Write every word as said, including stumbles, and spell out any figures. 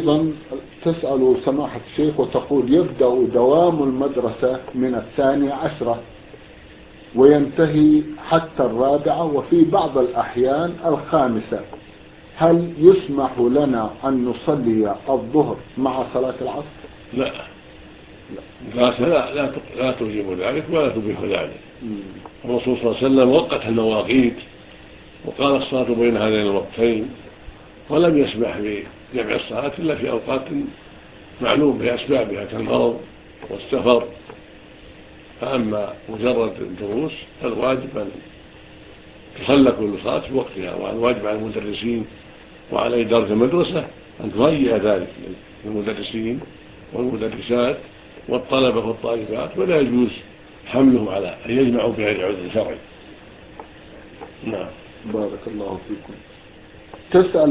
أيضا تسأل سماحة الشيخ وتقول يبدأ دوام المدرسة من الثانية عشرة وينتهي حتى الرابعة وفي بعض الأحيان الخامسة، هل يسمح لنا أن نصلي الظهر مع صلاة العصر؟ لا لا لا لا, لا توجب ذلك ولا تبيح ذلك. الرسول صلى الله عليه وسلم وقت المواقيت وقال الصلاة بين هذين الوقتين، ولم يسمح بجمع الصلاة إلا في أوقات معلوم بأسبابها كالمرض والسفر. فأما مجرد الدروس فالواجب أن تصلى كل صلاة في وقتها، والواجب على المدرسين وعلى إدارة المدرسة أن تهيئ ذلك للمدرسين والمدرسات والطلبة والطالبات، ولا يجوز حملهم على أن يجمعوا بغير عذر شرعي. نعم. بارك الله فيكم. تسأل